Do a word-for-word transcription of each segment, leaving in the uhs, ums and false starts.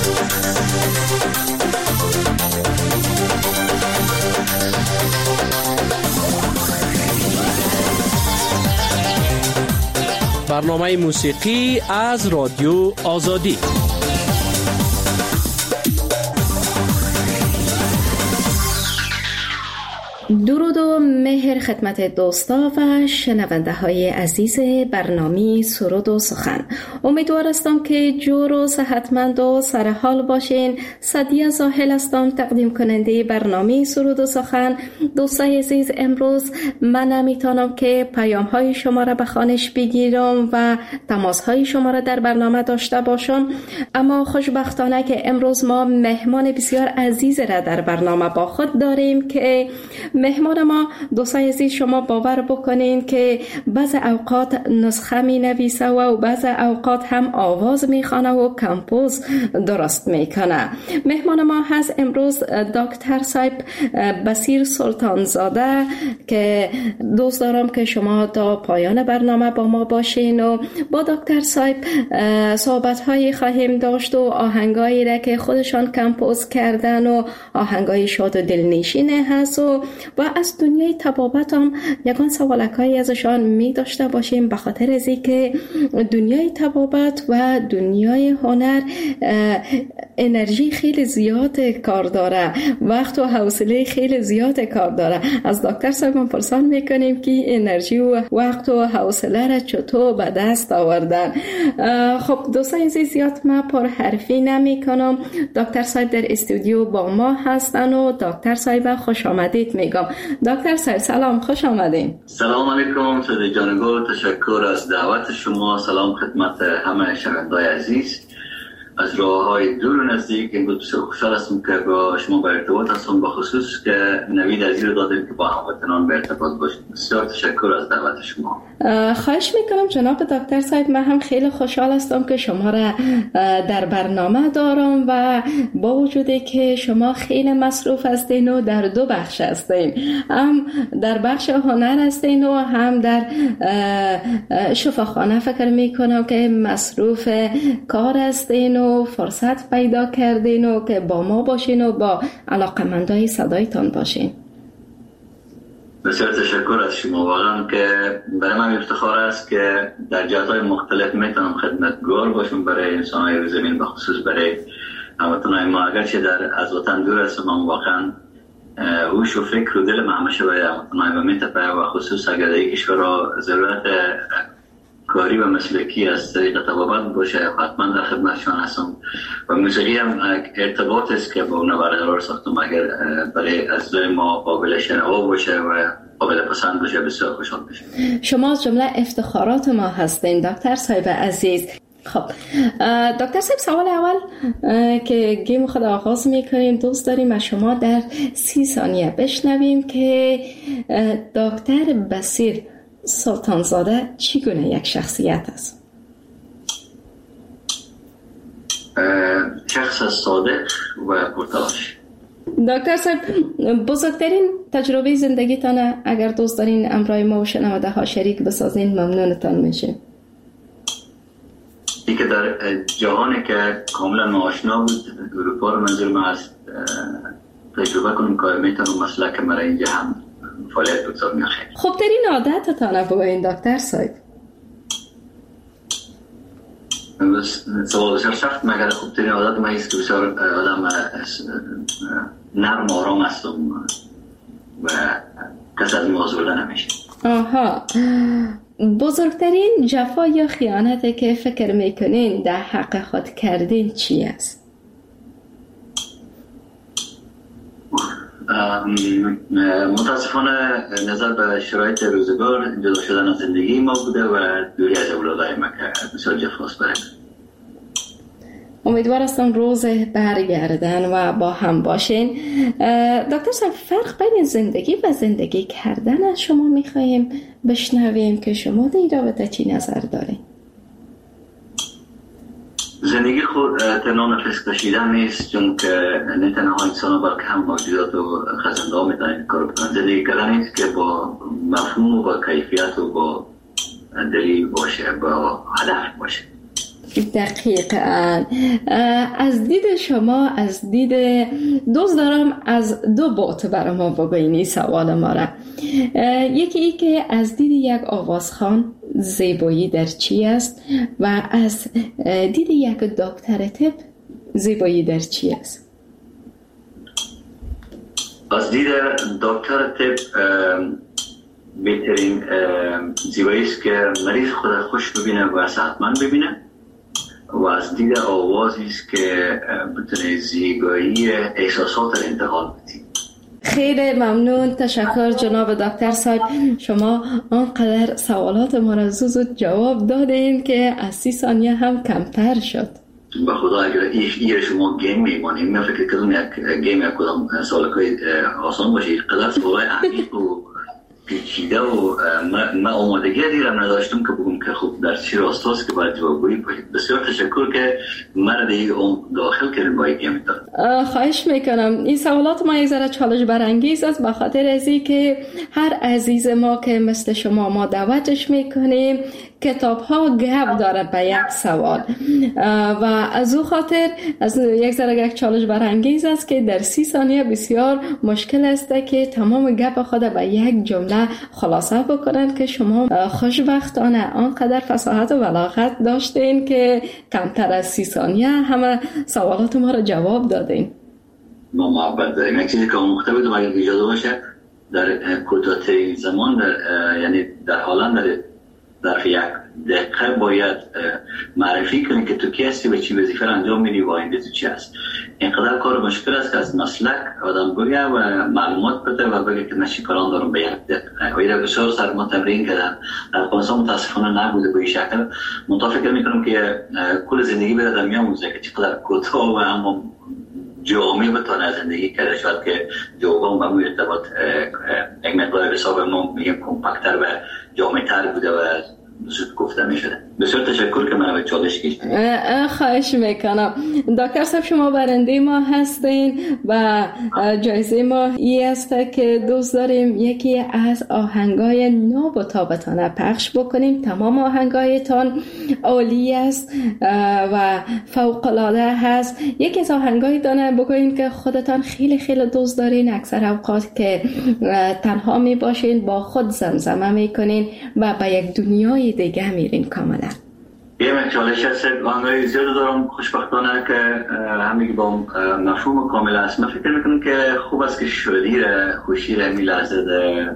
برنامه موسیقی از رادیو آزادی. درود و مهر خدمت دوستا و شنونده های عزیز برنامه سرود و سخن. امیدوار هستم که جور و صحتمند و سرحال باشین. سعدیه زاهل هستم، تقدیم کننده برنامه سرود و سخن. دوستای عزیز، امروز من نمیتونم که پیام های شما را به خوانش بگیرم و تماس های شما را در برنامه داشته باشم، اما خوشبختانه که امروز ما مهمان بسیار عزیز را در برنامه با خود داریم که مهمان ما، دوستای عزیز، شما باور بکنین که بعض اوقات نسخه می نویسه و بعض اوقات هم آواز می خوانه و کمپوز درست می کنه. مهمان ما هست امروز دکتر صاحب بصیر سلطان زاده که دوست دارم که شما تا پایان برنامه با ما باشین و با دکتر صاحب صحبت هایی خواهیم داشت و آهنگایی را که خودشان کمپوز کردن و آهنگای شاد و دلنشینه هست و و از دنیای طبابت هم یکان سوالکایی ازشان می داشته باشیم، به خاطر از اینکه دنیای طبابت و دنیای هنر انرژی خیلی زیاد کار داره، وقت و حوصله خیلی زیاد کار داره. از دکتر صاحب پرسان میکنیم که انرژی و وقت و حوصله را چطور به دست آوردن. خب دوستان عزیز، زیاد من پر حرفی نمی کنم. دکتر صاحب در استودیو با ما هستن و دکتر صاحب خوش آمدید میگم. دکتر صاحب سلام، خوش آمدین. سلام علیکم سید جانگو، تشکر از دعوت شما. سلام خدمت همه شنوندگان عزیز از راه‌های دور و نزدیک. امروز بسیار خوشحال هستم که با شما به ارتباط هستم، با خصوص که نوید عزیز رو دادیم که با هموطنان به ارتباط باشیم. بسیار تشکر از دعوت شما. خواهش میکنم جناب دکتر صاحب. من هم خیلی خوشحال هستم که شما را در برنامه دارم و با وجودی که شما خیلی مصروف هستین و در دو بخش هستین، هم در بخش هنر هستین و هم در شفاخانه. فکر میکنم که مصروف کار هستین و فرصت پیدا کردین و که با ما باشین و با علاقمندای صدایتان باشین. بسیار تشکر از شما. واقعا که برای من افتخار است که در جهات‌های مختلف میتونم خدمتگار باشم برای انسان‌های روی زمین، به خصوص برای هموطنان ما. اگرچه در از وطن دور هستم، واقعا هوش و فکر و دل من همیشه برای هموطنان ما میتپه و خصوص اگر در یک کشور را ضرورت کاری و مسلکی از طریق طبابت باشه، حتما در خدمتشان هستم. و موسیقی هم ارتباط است که با اون برقرار ساختم. اگر برای از ما قابل شنوا باشه و قابل پسند باشه، بسیار خوشحال میشم. شما از جمله افتخارات ما هستین دکتر صاحب عزیز. خب دکتر صاحب، سوال اول که گیم خود آغاز میکنیم، دوست داریم از شما در سی ثانیه بشنویم که دکتر بصیر سلطان زاده چگونه یک شخصیت است؟ شخص صادق و پرتلاش. دکتر صاحب، بزرگترین تجربه زندگیتان اگر دوست دارین امرای ما و شنونده ها شریک بسازین ممنونتان میشه. این که در جهانی که کاملا ناآشنا بود، اروپا رو منظور من است، تجربه کنیم که میتونم مسلک مرا اینجا هم فعالیت بگذار میخواه. خوب ترین عادتتان بگوین دکتر صاحب. سوال بسیار سخت، مگر خوب ترین عادت من است که بسیار آدم نرم و آرام هستم و کس از ما آزرده نمیشه. آها. بزرگترین جفا یا خیانتی که فکر میکنین در حق خود کردین چی است؟ متاسفانه نظر به شرایط روزگار جدا شدن از زندگی ما بوده و دوری از اولادای ما که بسیار جفاست برای امیدوار هستم روز برگردن و با هم باشین. دکتر صاحب، فرق بین زندگی و زندگی کردن از شما میخواییم بشنویم که شما در رابطه چی نظر دارین؟ زندگی خود تنها نفس کشیدن نیست، چون که نه تنها انسان ها بلکه هم موجودات و خزنده ها میتونن کار بکنن. زندگی کردن نیست که با مفهوم و با کیفیت و با دلیل باشه، با هدف باشه. دقیقاً. از دید شما، از دید دوست دارم از دو بوت برای ما بگوینی سوال ما را. یکی ای که از دید یک آوازخوان زیبایی در چی است و از دید یک دکتر طب زیبایی در چی است؟ از دید دکتر طب بهترین زیبایی است که مریض خود خوش ببینه و صحتمند ببینه، و از دید آوازی است که بتونه زیبایی احساسات را انتقال بده. خیلی ممنون، تشکر جناب دکتر صاحب. شما آنقدر سوالات ما را زود جواب دادین که از سی ثانیه هم کمتر شد. به خدا اگر ایش شما گیم میمانیم، من فکر کردم یک گیم یک کدام سوالکای آسان باشه، قدر سوالای عمیق و پیچیده و من آمادگی دیرم نداشتم که بگم که خوب در چی راستاست که باید جوابگویی کنید. بسیار تشکر که من دیگه داخل کردیم با یک گیم. خواهش میکنم. این سوالات ما یک ذره چالش برانگیز است، به خاطر ازی که هر عزیز ما که مثل شما ما دعوتش میکنیم کتاب ها گپ داره به یک سوال و از او خاطر از یک ذره یک چالش برانگیز است که در سی ثانیه بسیار مشکل است که تمام گپ خود به یک جمله خلاصه بکنن که شما خوشبختانه آنقدر فصاحت و بلاغت داشتین که کمتر از سی ثانیه همه سوالات ما را جواب دادین. ما محبت داریم. یک چیزی که مختلف بدم اگر اجازه باشه در کوتاه‌ترین زمان در یعنی در حالا در در یک دقیقه باید معرفی کنی که تو کی هستی و چی وظیفه را انجام میدی و آینده تو چی هست. اینقدر کار مشکل است که از مسلک آدم بگه و معلومات بده و بگه که من چی کاران دارم به یک دقیقه. و این بسیار سر ما تمرین کردن. در افغانستان متاسفانه نبوده به این شکل. منتها فکر میکنم که کل زندگی بره در میاموزه که چقدر کوتاه و اما جامعه بتونه زندگی کرده، شاید که جوابم با موی ارتباط یک مقدار حساب ما میگم کمپکتر و جامعتر بوده و زود گفته میشده. بسیار تشکر که من به چالش کشیدین. خواهش میکنم. دکتر صاحب شما برنده ما هستین و جایزه ما ای است که دوست داریم یکی از آهنگای ناب و تابتانه پخش بکنیم. تمام آهنگایتان عالی است و فوق العاده هست. یکی از آهنگای دانه بگوین که خودتان خیلی خیلی دوست دارین، اکثر اوقات که تنها می باشین با خود زمزمه میکنین و به یک دنیای دیگه میرین کاملا. یه من چالش هست آنگاهی زیاد دارم خوشبختانه که همه با مفهوم کامل است. من فکر میکنم که خوب است که شادی را خوشی را می لحظه در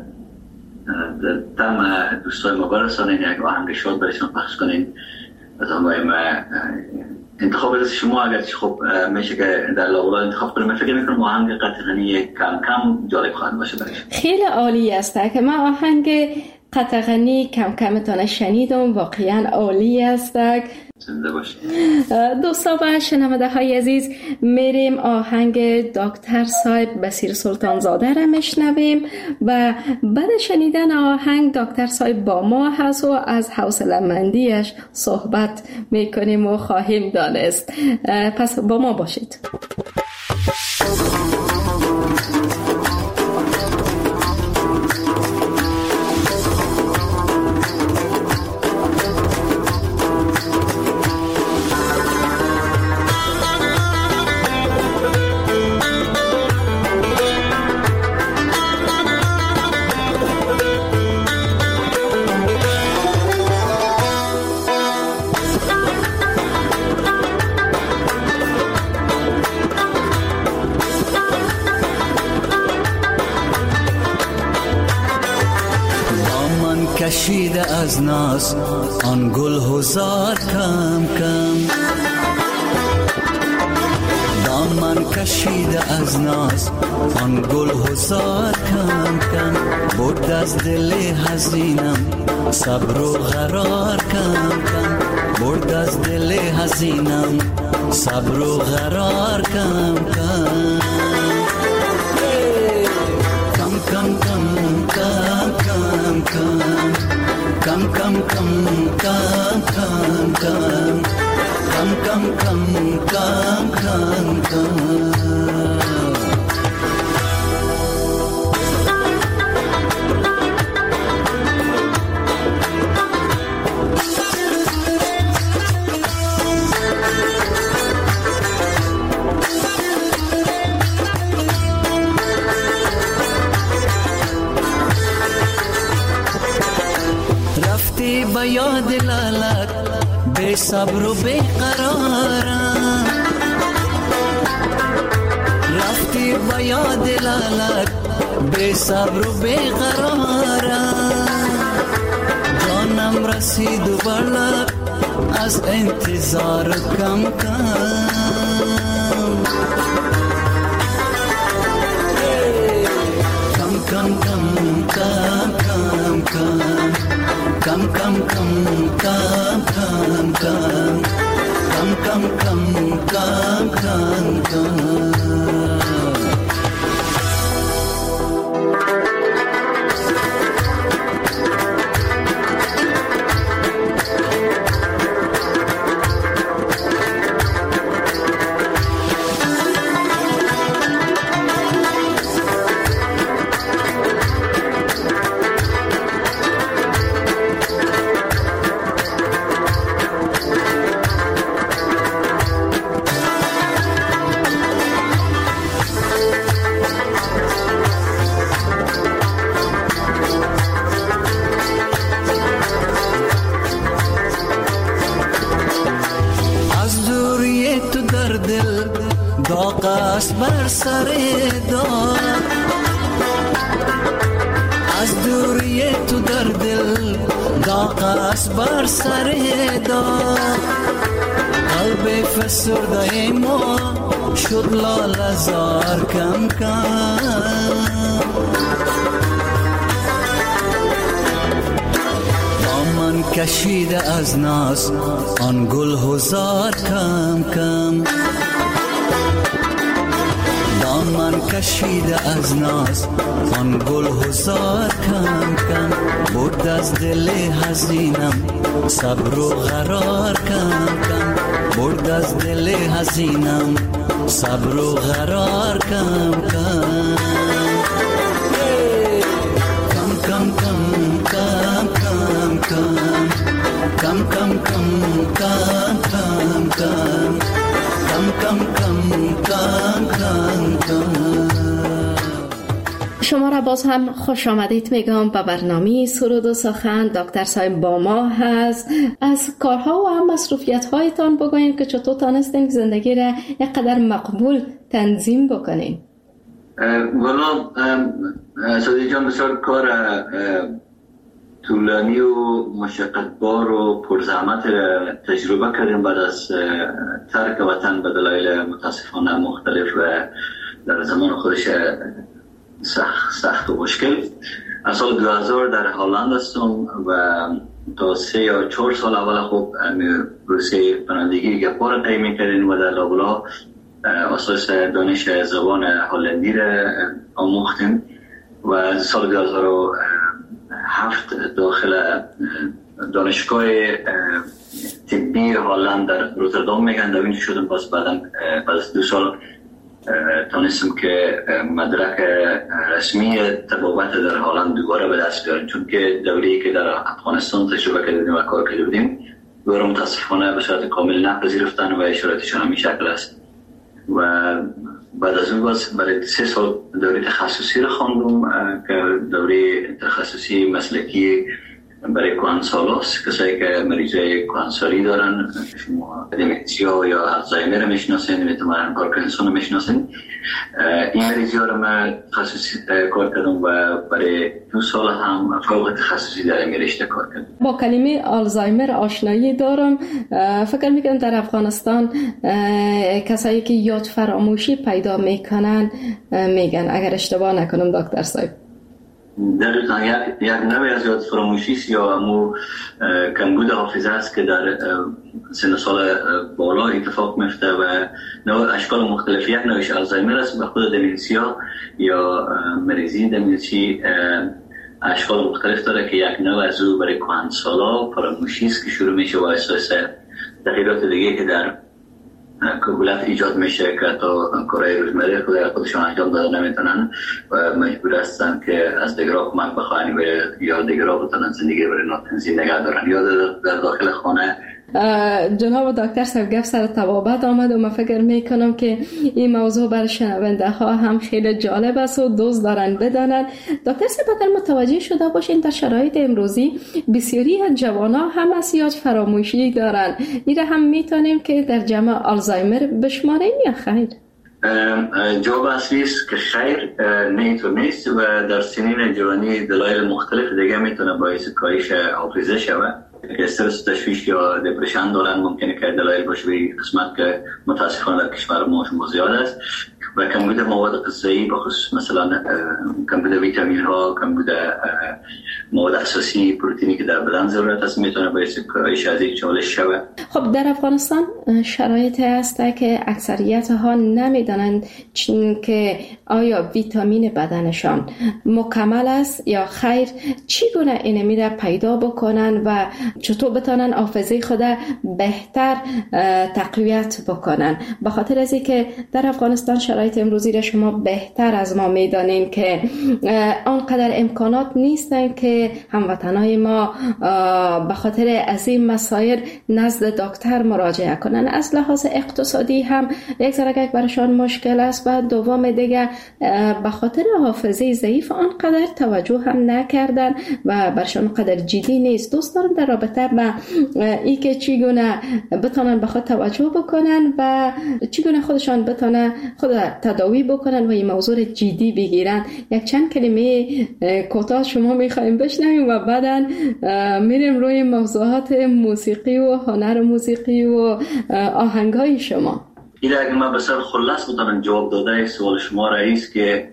تم دوستای ما برسانین، یک آهنگ شاد برشان پخش کنین. از آنگاهی ما انتخاب از شما اگر خب میشه که در لاولا انتخاب کنیم. من فکر میکنم آهنگ قطغنی کم کم جالب خواهد باشه برایشان. خیلی عالی است که من آهنگ قطغنی کم کمتان شنیدم، واقعا عالی است. زنده باشید دوستان و شنونده های عزیز، میریم آهنگ دکتر صاحب بصیر سلطان زاده را میشنویم و بعد شنیدن آهنگ دکتر صاحب با ما هست و از حوصله مندیش صحبت میکنیم و خواهیم دانست. پس با ما باشید. کشیده از ناز آن گل هزار کم کم، دامن کشیده از ناز آن گل هزار کم کم، برد از دل حزینم صبر و قرار کم کم، برد از دل حزینم صبر و قرار کم کم کم کم کم کم کم Come, come, come, come, come, come, come, come, come, come, come, come. با یاد لالت بے صبر و بے قرارم، رفتی با یاد لالت بے صبر و بے قرارم، جانم رسید و برلب از انتظار کم کم. Come, come, come, come, come, come, come, come, come, come, come, come, come, come, come, come. بر سر دار از دوری تو در دل داغ است بر سر دار، قلب فسرده ما شد لاله زار کم کم. دامن کشیده از ناز آن گل هزار کم کم، من کشیده از ناز آن گل هزار کم کم، برد از دل حزینم صبر و قرار کم کم، برد از دل حزینم صبر و قرار کم کم. کم کم کم کم کم کم کم کم کم کم کم کم کم کم کم کم کم. شما را باز هم خوش آمدید میگم به برنامه سرود و سخن. دکتر صاحب با ما هست. از کارها و هم مصروفیت هایتان بگوین که چطور تانستین زندگی را یک قدر مقبول تنظیم بکنین. والا سادی جان بسیار کار طولانی و مشقتبار و پرزحمت تجربه کردیم بعد از ترک وطن به دلایل متاسفانه مختلف و در زمان خودش سخت, سخت و مشکل. از سال دو هزار در هلند هستم و تا سه یا چهار سال اول خوب پروسه پناهندگی گپا را طی می‌کردیم و در لابلا اساس دانش زبان هلندی را آموختیم و از سال دو هزار و هفت داخل دانشگاه طبی هلند در روتردام میگن در اینجا شدم. باز بعدم بعد از دو سال تانستم که مدرک رسمی طبابت در هلند دوباره به دست بیارم، چون که دوره‌ای که در افغانستان تجربه کردیم و کار کرده بودیم دوباره متاسفانه به صورت کامل نپذیرفتن و اشاراتشان همین شکل است. و بعد از اون باز برای سه سال دوره تخصصی را خواندم که دوره تخصصی مسلکی برای کوهنسالاست، کسایی که مریضای کوهنسالی دارن، شما دمنسیا یا الزایمر میشناسین، میتونن پارکینسون میشناسین. این مریضا رو من تخصصی کار کردم و برای دو سال هم فوق تخصصی در این رشته کار کردم. با کلمه آلزایمر آشنایی دارم. فکر میکنم در افغانستان کسایی که یاد فراموشی پیدا میکنن میگن، اگر اشتباه نکنم دکتر صاحب. دقیقا یک, یک نوعی از یاد فراموشی یا مو کمبود حافظه است که در سن سال بالا اتفاق میفته و نوع اشکال مختلف. یک نوعش آلزایمر است، به خود دمنسیا یا مریضی دمنسی اشکال مختلف داره که یک نوع از او برای کهنسالا فراموشی است که شروع میشه با اساس تغییرات دیگه که در کبولت ایجاد میشه که تا کارهای روزمره خودشان انجام داده نمیتونن و مجبور هستن که از دیگرها کمک بخواهن و یا دیگرها بتونن زندگی برای ناتنظیم نگه دارن یا در داخل خانه جناب دکتر صاحب گفت سر طبابت آمد و من فکر میکنم که این موضوع برای شنونده ها هم خیلی جالب است و دوست دارن بدانن. دکتر صاحب اگر متوجه شده باشین در شرایط امروزی بسیاری از جوانان هم اسیاج فراموشی دارن، این هم میتونیم که در جمع آلزایمر بشماریم یا خیر؟ جواب اصلی است که خیر، نه اینطور نیست و در سنین جوانی دلایل مختلف دیگه میتونه باعث کاهش حافظه شود. استرس، تشویش یا دپرشن دارن، ممکنه که دلایل باشه به قسمت که متاسفانه در کشور ما شما زیاد است و کمبود مواد غذایی بخصوص مثلا کمبود ویتامین ها، کمبود مواد اساسی پروتئینی که در بدن ضرورت است میتونه باعث کاهش از این چالش شود. خب در افغانستان شرایطی هست که اکثریت ها نمیدانند که آیا ویتامین بدنشان مکمل است یا خیر، چگونه اینه میره پیدا بکنن و چطور بتونن حافظه خود بهتر تقویت بکنن. به خاطر از اینکه در افغانستان شرایط امروزی را شما بهتر از ما میدانین که آنقدر امکانات نیستن که هموطنای ما به خاطر از این مسائل نزد دکتر مراجعه کنن. از لحاظ اقتصادی هم یک ذره برایشان مشکل است و دوم دیگه به خاطر حافظه ضعیف آنقدر توجه هم نکردن و برشان قدر جدی نیست. دوست دارم در رابطه با ای که چگونه بتونن به خود توجه بکنن و چگونه خودشان بتونن خود تداوی بکنن و این موضوع جدی بگیرن. یک چند کلمه کوتاه شما میخوایم بشنویم و بعداً میریم روی موضوعات موسیقی و هنر موسیقی و آهنگای شما. این اگر من بسر خلاص بتونم جواب داده سوال شما رئیس که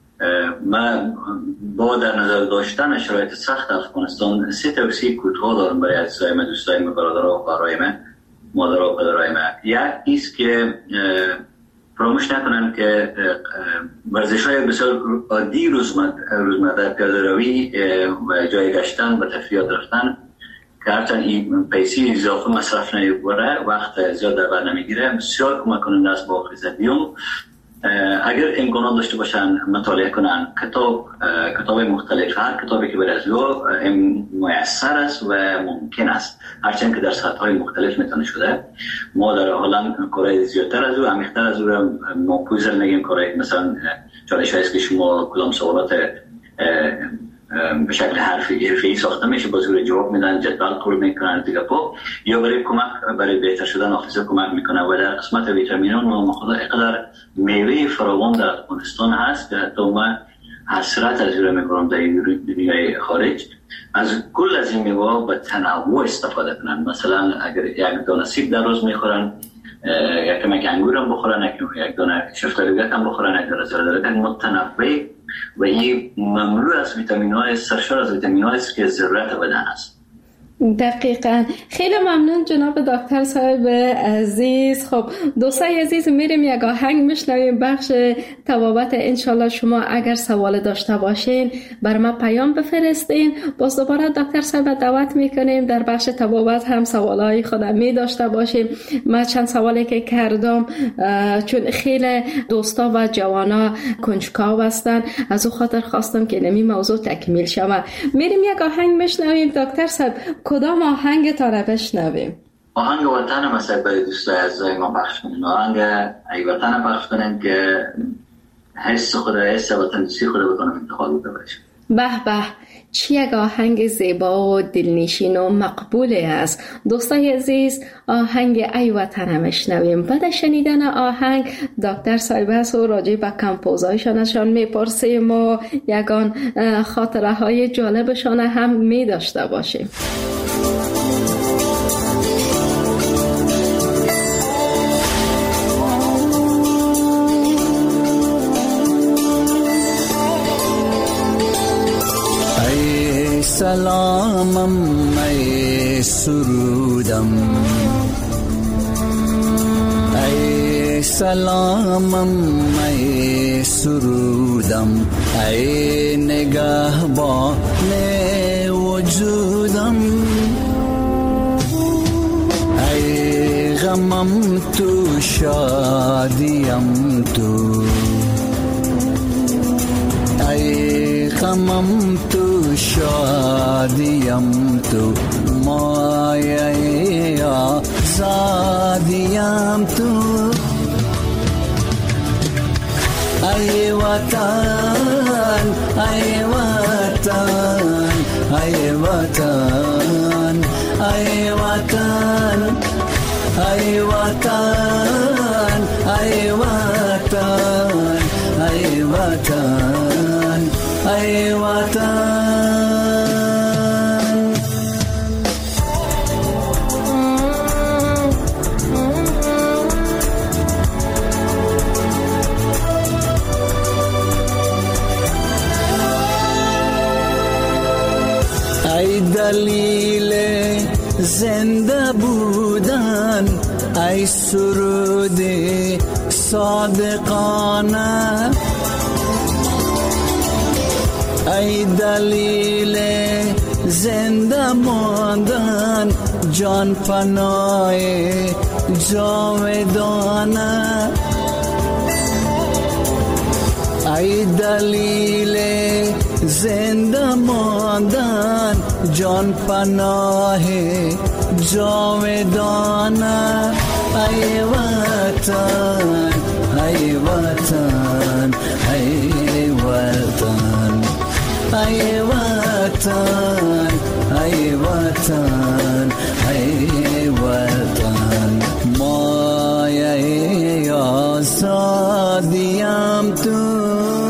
من با در نظر داشتن شرایط سخت افغانستان سه توصیه کوتاه دارم برای عزیزای من، دوستای من، برادرها و خواهرای من، مادرها و پدرهای من. یک ایست که فراموش نکنن که ورزش‌های بسیار عادی روزمره، پیاده روی و جای گشتن و تفریحات رفتن که هرچند این پیسی اضافه مصرف نمی‌بره، وقت زیاد در بر نمیگیره، بسیار کمک کننده است با حافظه. دیوم اگر امکانات داشته باشن مطالعه کنن کتاب کتاب مختلف، هر کتابی که برای از لو میسر است و ممکن است، هرچند که در سطح‌های مختلف میتونه شده. ما در هلند کارهای زیادتر از او، عمیق‌تر از او را ما پوزر نگیم کارهای مثلا چالش هست که شما کدام سوالات به شکل حرفی حرفی ساخته میشه با زور جواب میدن، جدول پر میکنن دیگه پا یا برای کمک برای بهتر شدن حافظه کمک میکنه. و در قسمت ویتامین‌ها ما خدا اینقدر میوه فراوان در افغانستان هست که حتی من حسرت از اون میکنم در دنیای خارج از کل از این میوه به تنوع استفاده کنن. مثلا اگر یک دانه سیب در روز میخورن، یک کمک انگور هم بخورن، یک دانه شفتالوگت هم بخورن، یک دانه زردالو متنوع و این مملو از ویتامین های، سرشار از ویتامین های است که ضرورت بدن است. دقیقاً. خیلی ممنون جناب دکتر صاحب عزیز. خب دوستای عزیز میریم یک آهنگ میشنویم بخش طبابت. انشالله شما اگر سوال داشته باشین بر ما پیام بفرستین، باز دوباره دکتر صاحب دعوت میکنیم در بخش طبابت هم سوالای خودم می داشته باشیم. من چند سوالی که کردم چون خیلی دوستا و جوانا کنجکاو هستن، از او خاطر خواستم که نمی موضوع تکمیل شود. میریم یک آهنگ میشنویم. دکتر صاحب کدام آهنگ تا رو بشنویم؟ آهنگ وطن مثلا برای دوستای عزیزای ما پخش کنیم. آهنگ ای وطن پخش کنیم که حس خود، حس وطن دوستی خود بکنم انتخاب بکنیم. به به، چه یک آهنگ زیبا و دلنشین و مقبولی است. دوستای عزیز آهنگ ای وطن میشنویم. بعد شنیدن آهنگ دکتر صاحب است و راجع به کمپوزایشان ازشان میپرسیم و یگان خاطره های جالبشان هم می داشته باشیم. سلامم ای سرودم، ای سلامم ای سرودم، ای نگهبان وجودم، ای غمم تو شادیم تو، ای غمم تو شادیم تو، مایه آزادیم تو. ای وطن ای وطن ای وطن ای وطن ای وطن ای وطن ای وطن ای وطن. ای دلیل زنده بودن، ای سرود صادقانه، ای دلیل زنده ماندن، جان پناه جاودانه، ای دلیل زنده ماندن، جان پناه جاودانه. ای وطن ای وطن ای وطن ای وطن ای وطن ای وطن. مایه آزادیم تو.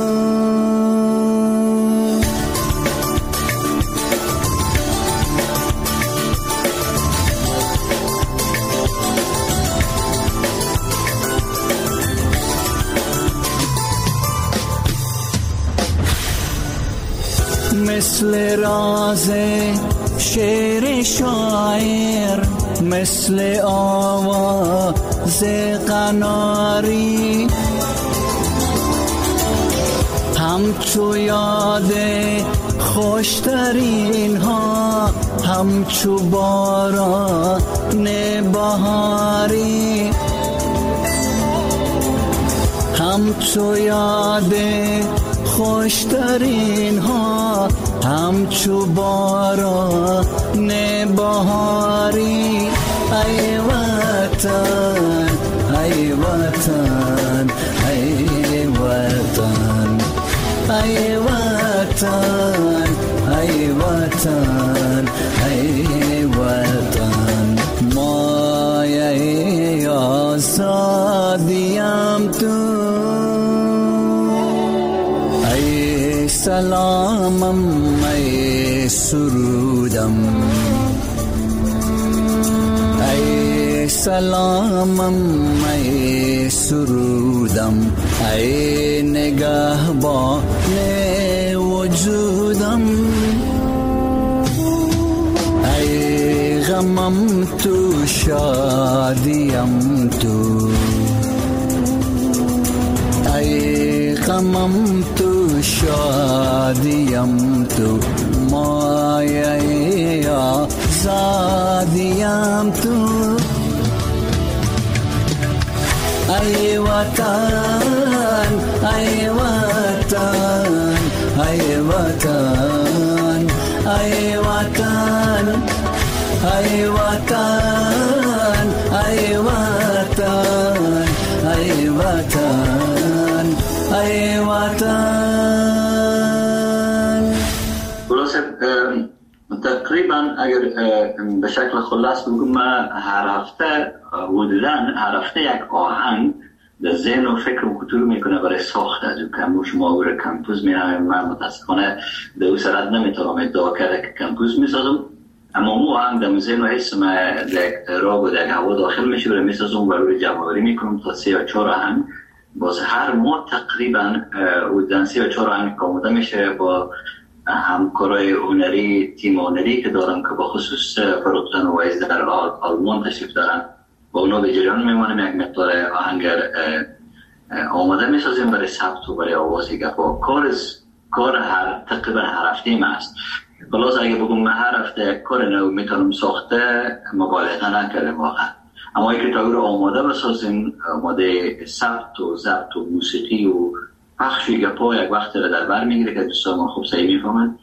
مثل راز شعر شاعر، مثل آواز قناری، همچو یاد خوشترین ها، همچو باران بهاری، همچو یاد خوشترین ها، همچو باران بهاری. ای وطن ای وطن ای وطن ای وطن ای وطن ای وطن. مایه آزادیم تو. ای سلامم ای سرودم، ای سلامم ای سرودم، ای نگهبان وجودم، ای غمم تو شادیم تو، ای غمم تو شادیم تو. مایه آزادیم تو. ای وطن ای وطن ای وطن ای وطن ای وطن ای وطن ای وطن ای وطن. خلاصه تقریبا اگر به شکل خلاص بگم، من هر هفته حدوداً هر هفته یک آهنگ در ذهن و فکر و کتور میکنه برای ساخت از او کموش ماور کمپوز میرم. من متاسفانه در او سرد نمیتونم ادعا کرده که کمپوز میسازم، اما مو آهنگ در ذهن و حس من در راگ و در هوا داخل میشه و میسازم و روی جمعوری میکنم تا سه یا چهار آهنگ. باز هر ماه تقریبا حدوداً سه یا چهار آهنگ کاموده میشه با همکارای هنری، تیم هنری که دارم که با خصوص فروختن و ویز در آلمان تشریف دارن، با اونا به جریان میمانیم. یک مقدار آهنگر آماده میسازیم برای ثبت و برای آوازی گفا. کار کار هر تقریبا هر هفته ما است. خلاص اگه بگم من هر هفته کار نو میتونم ساخته، مبالغه نکردم واقعا، اما اگه تا رو آماده بسازیم، آماده ثبت و ضبط و موسیقی و پخشی گپا یک وقت را در بر میگیره که دوستان ما خوب صحیح میفهمند.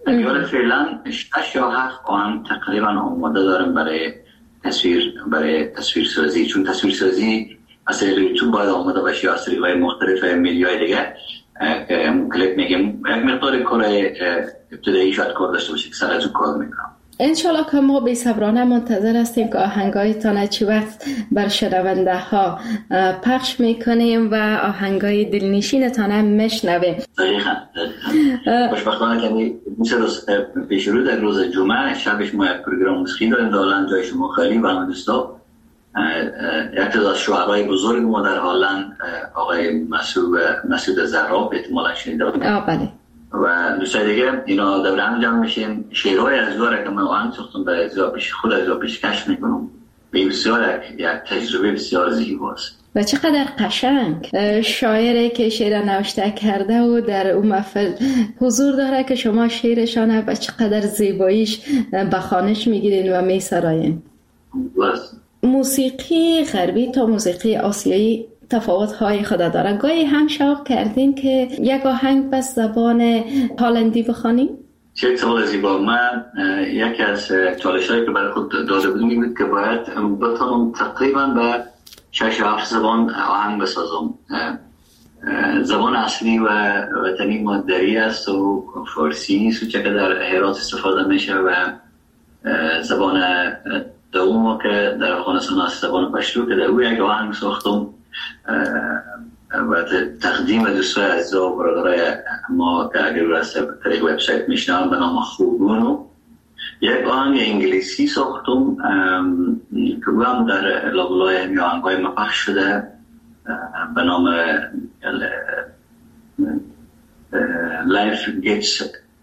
اگر فعلا شش یا هفت آهنگ تقریبا آماده دارم برای تصویر برای تصویر سازی، چون تصویر سازی از طریق یوتیوب باید آماده باشه از طریق مختلف میدیای دیگه که کلیپ میگم یک مقدار کار ابتدایی شاید کار داشته باشه که سر از اون کار میکنم. انشالله که ما بی صبرانه منتظر هستیم که آهنگایتان چی وقت بر شنونده ها پخش میکنیم و آهنگای دلنشینتان هم میشنویم. دقیقاً خوشبختانه که مثل روز پیش رو در روز جمعه شبش ما یک پروگرام موسیقی داریم در هلند جای شما خالی و همدوستا یک تعداد از شاعرای بزرگ ما در هلند آقای مسعود مسعود زراب احتمالاً شنیده بودید. بله. و دوستای دیگه اینا دور هم جمع میشیم شعرهای از داره که من آهنگ ساختم برای ازا پیش خود ازا پیشکش میکنم. بسیار یک تجربه بسیار زیباست و چقدر قشنگ. شاعری که شعر نوشته کرده و در اون محفل حضور داره که شما شعرشانه و چقدر زیباییش بخوانش میگیرین و میسراین. موسیقی غربی تا موسیقی آسیایی تفاوت‌های خود داره. گاهی هم شوق کردین که یک آهنگ بس زبان هلندی بخوانیم؟ چه سوال زیبا. من یکی از چالش‌هایی که برای خود داده بودم این بود که باید بتونم تقریباً به شش هفت زبان آهنگ بسازم. زبان اصلی و وطنی ما دری است و فارسی نیست و چه که در هرات استفاده میشه و زبان دوم که در افغانستان است زبان پشتو که در او یک آهنگ ساختم و تقدیم دوستای عزیز و برادرای ما که اگر از طریق وبسایت میشنم به نام خوبونو یک آهنگ انگلیسی ساختم که او هم در لابلای همی آهنگای ما پخش شده به نام Life Gets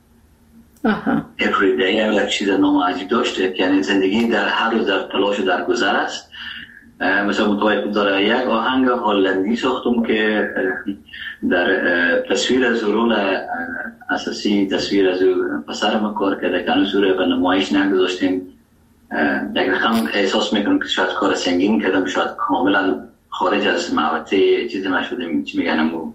Every Day. یک چیز نام عجیب داشته که یعنی زندگی در هر روز در تلاش و در گذر است. مثلا متوجه داره یک آهنگ هلندی ساختم که در تصویر از رول اساسی تصویر از پسر ما کار کرده که انوزوره و نمایش نگذاشتیم. یک رقم احساس میکنم که شاید کار سنگین کردم، شاید کاملا خارج از محوطه چیزی ما شدیم چی میگن امو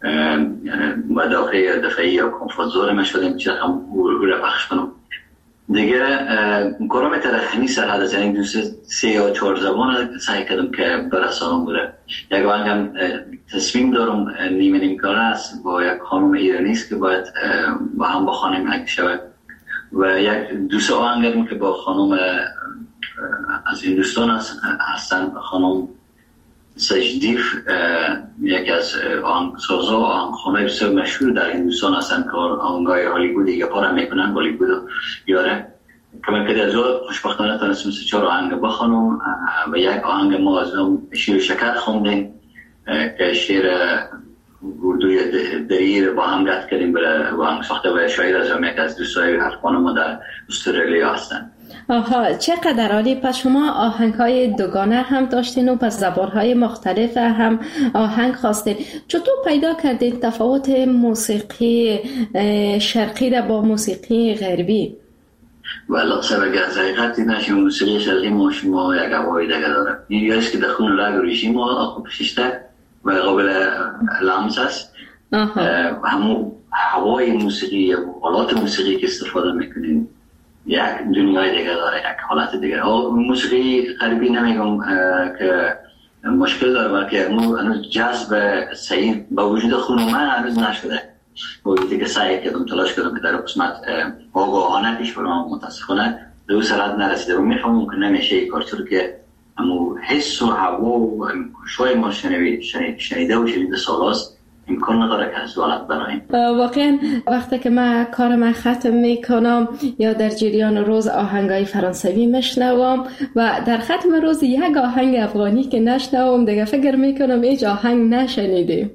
مدافع دفعی یا کنفرانس زور ما شدیم چی رقم رو پخش کنم دیگه. کارم ترخنی سر حد از این دوست سه یا چهار زبان سعی کردم که برسانم بوده. یک آهنگم تصمیم دارم نیمه نیم کاره است با یک خانم ایرانیست که باید با هم بخوانیم اگه شود و یک دوست آهنگم که با خانم از هندوستان هستن خانم سجدیف یکی از آهنگسازا و آهنگخوانای بسیار مشهور در هندوستان هستن که آهنگای هالیوود دیگه پارم میکنن هالیوود یاره که من که از اون خوشبختانه تونستم سه چهار آهنگ بخوانم و یک آهنگ ما از اون شیر و شکر خوندیم که شیر اردوی دری با هم رد کردیم برای آهنگ ساخته و شاعر از هم یک از دوستای حرفان ما در استرالیا هستن. آها چقدر عالی. پس شما آهنگ‌های دوگانه هم داشتین و پس زبان‌های مختلف هم آهنگ خواستین. چطور پیدا کردین تفاوت موسیقی شرقی را با موسیقی غربی؟ والا سبب از حقیقت نشه موسیقی شرقی ما شما یک هوای دیگه داره. این یاست که دخون رگ ریشی ما آخو پشیشته و قابل لمس است. همون هوای موسیقی و حالات موسیقی که استفاده میکنین یک دنیای دیگه داره، یک حالت دیگه. موسیقی غربی نمیگم که مشکل داره بلکه هنوز جذب صحیح با وجود خون من هنوز نشده. وقتی که سعی کردم تلاش کردم که در قسمت آگاهانه پیش برم متاسفانه دو سرعت نرسیده و میفهمم که نمیشه این کار چون که همون حس و هوا و شاید ما شنیده و شنیده سالاست امکان نداره که از حالت برایم. واقعا وقتی که من کار من ختم میکنم یا در جریان روز آهنگای فرانسوی میشنوم و در ختم روز یک آهنگ افغانی که نشنوم دیگه فکر میکنم هیچ آهنگ نشنیدیم.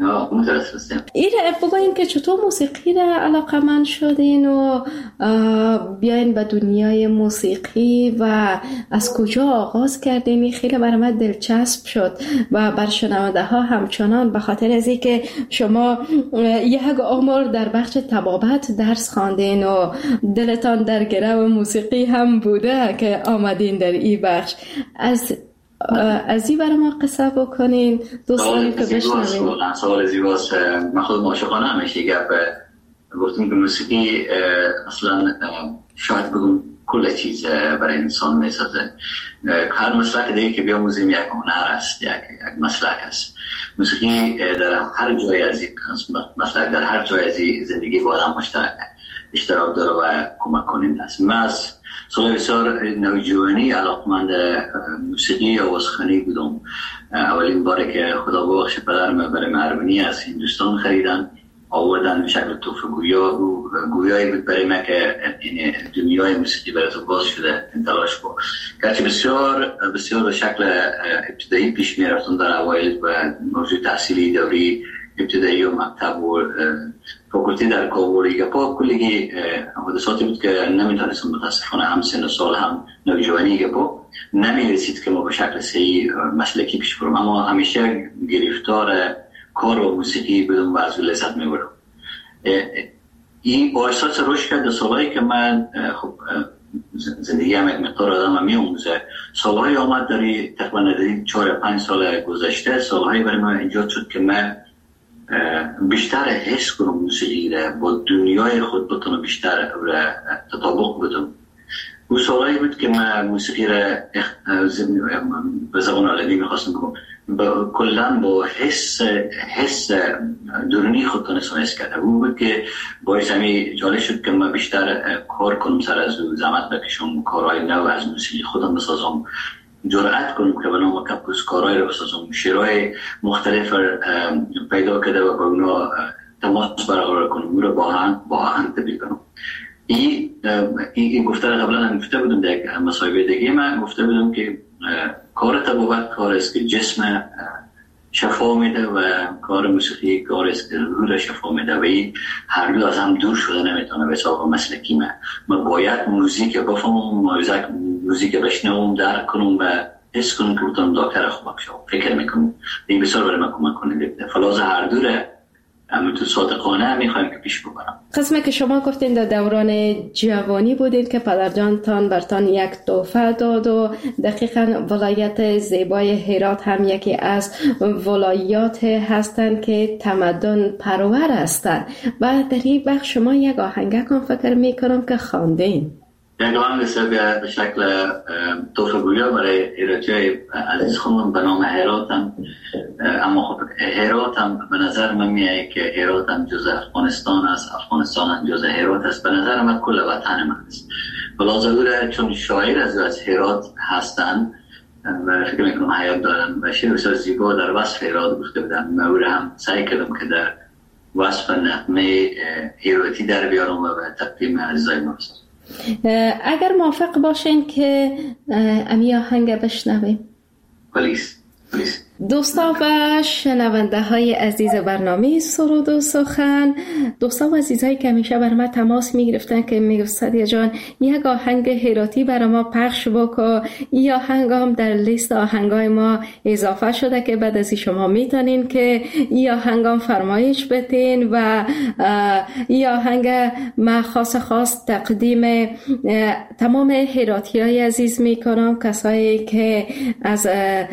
این بگوین که چطور موسیقی را علاقه‌مند شدین و بیاین به دنیای موسیقی و از کجا آغاز کردین؟ این خیلی برای من دلچسب شد و بر شنونده ها همچنان به خاطر از اینکه شما یک عمر در بخش طبابت درس خواندین و دلتان در گرو موسیقی هم بوده که آمدین در این بخش. از از این برای ما قصه بکنین دوستانی که بشنوین. سوال زیباست. من خود عاشقانه همیشه گپ گفتیم که موسیقی اصلا شاید بگم کل چیز برای انسان میسازه. هر مسلک دیگه که بیاموزیم یک هنر است، یک یک مسلک است. موسیقی در هر جای از این مسلک در هر جای از زندگی با آدم مشترک اشتراک داره و کمک کننده است. من از سال بسیار نوجوانی علاقمند موسیقی آوازخوانی بودم. اولین باری که خدا بخش پدرم برای ارمنی از هندوستان خریدن آوردن به شکل تحفه گویا و گویایی بود برای من که این دنیای موسیقی برای تو باز شده تلاش با گرچه بسیار بسیار به شکل ابتدایی پیش می رفتن در اوایل و موضوع تحصیلی دوری ابتدایی و مکتب و فاکولتی در کابل گپا کلی حادثاتی بود که نمیتونستم متاسفانه هم سن و سال هم نوجوانی گپا نمی رسید که ما به شکل صحیح مسلکی پیش برم، اما همیشه گرفتار کار و موسیقی بدون و از لذت میبرم. این با احساس رشد کرد سالهایی که من خب زندگی هم یک مقدار آدم میاموزه، سالهایی آمد داری تقریبا نداری چهار یا پنج سال گذشته، سالهایی برای من ایجاد شد که من بیشتر حس کنم موسیقی را با دنیای خود بتونم بیشتر تطابق بدم. او سالهایی بود که من موسیقی را به زبان علمی میخواستم بگم کلن با حس حس درونی خود تونستم حس کرده. او بود که باعث همی جالب شد که من بیشتر کار کنم، سر از او زحمت بکشم، کارهای نو از موسیقی خودم بسازم، جرأت کنم که به نام کپوس کارهای رو بسازم، شعرهای مختلف پیدا کرده و با اونا تماس برقرار کنم، او رو با هم با هم تبدیل کنم. این این گفته قبلا هم گفته بودم در مصاحبه دیگه من گفته بودم که کار طبابت کار است که جسم شفا میده و کار موسیقی کار است که روح را شفا میده و این هر دو از هم دور شده نمیتونه. به حساب مسلکی من من باید موزیک بفهمم، موزیک بشنوم، درک کنم و حس کنم که بتونم دکتر خوب بشم. فکر میکنم این بسیار برای من کمک کننده. فلاز هر دوره اما تو صادقانه میخوایم که پیش ببرم. قسمه که شما گفتین در دوران جوانی بودید که پدرجانتان برتان یک تحفه داد و دقیقاً ولایت زیبای هرات هم یکی از ولایات هستند که تمدن پرور هستند و در این بخش شما یک آهنگه کن فکر میکنم که خواندین. یک آهنگ به شکل تحفه گویا برای هراتی عزیز خونم به نام هرات هم. اما خب هرات هم به نظر من میاد که هرات هم جز افغانستان است، افغانستان هم جز هرات است. به نظر من کل وطن من است. بلازدوره چون شاعر از از هرات هستن و فکر میکنم حیات دارن و شعر بسیار زیبا در وصف هرات گفته بودن. من او هم سعی کردم که در وصف نغمه هراتی در بیارم و به تقدیم عزیزای ما بسازم. اگر موافق باشین که امی آهنگ بشنویم. پلیس پلیس. دوستا و شنونده های عزیز برنامه سرود و سخن، دوستا و عزیزایی که همیشه بر ما تماس می گرفتن که می گفت سعدیه جان یک آهنگ هراتی برای ما پخش بکن. این آهنگ هم در لیست آهنگای ما اضافه شده که بعد از شما میتونین که این آهنگ هم فرمایش بتین و این آهنگ ما خاص خاص تقدیم تمام هراتی های عزیز می کنم، کسایی که از